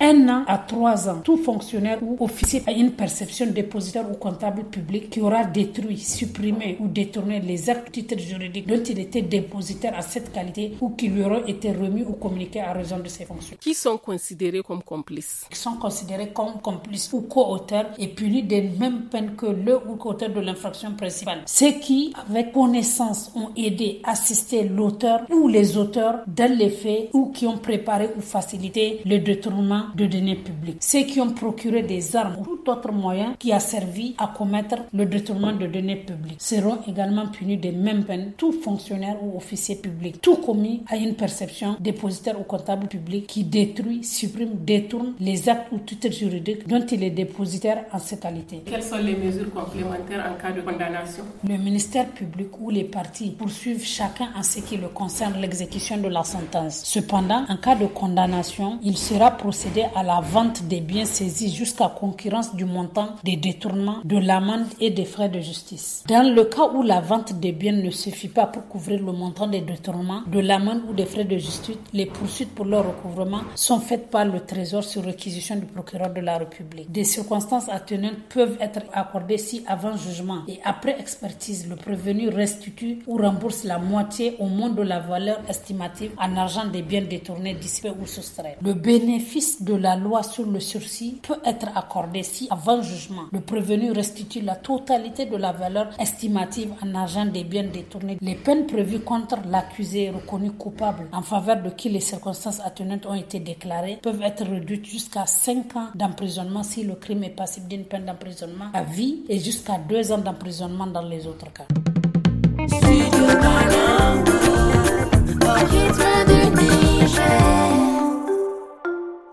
1 an à 3 ans, tout fonctionnaire ou officier a une perception dépositaire ou comptable public qui aura détruit, supprimé ou détourné les actes titres juridiques dont il était dépositaire à cette qualité ou qui lui auront été remis ou communiqués à raison de ses fonctions. Qui sont considérés comme complices? Qui sont considérés comme complices ou co-auteurs et punis des mêmes peines que le ou co-auteur de l'infraction principale. Ceux qui, avec connaissance, ont aidé, assisté l'auteur ou les auteurs dans les faits ou qui ont préparé ou facilité le détournement de deniers publics. Ceux qui ont procuré des armes ou tout autre moyen qui a servi à commettre le détournement de deniers publics seront également punis des mêmes peines, tout fonctionnaire ou officier public. Tout commis à une perception dépositaire ou comptable public qui détruit, supprime, détourne les actes ou titres juridiques dont il est dépositaire en cette qualité. Quelles sont les mesures complémentaires en cas de condamnation? Le ministère public ou les parties poursuivent chacun en ce qui le concerne l'exécution de la sentence. Cependant, en cas de condamnation, il sera procédé à la vente des biens saisis jusqu'à concurrence du montant des détournements, de l'amende et des frais de justice. Dans le cas où la vente des biens ne suffit pas pour couvrir le montant des détournements, de l'amende ou des frais de justice, les poursuites pour leur recouvrement sont faites par le Trésor sur réquisition du procureur de la République. Des circonstances atténuantes peuvent être accordées si, avant jugement et après expertise, le prévenu restitue ou rembourse la moitié au moins de la valeur estimative en argent des biens détournés, dissipés ou soustraits. Le bénéfice de la loi sur le sursis peut être accordé si, avant jugement, le prévenu restitue la totalité de la valeur estimative en argent des biens détournés. Les peines prévues contre l'accusé reconnu coupable en faveur de qui les circonstances atténuantes ont été déclarées peuvent être réduites jusqu'à 5 ans d'emprisonnement si le crime est passible d'une peine d'emprisonnement à vie et jusqu'à 2 ans d'emprisonnement dans les autres cas.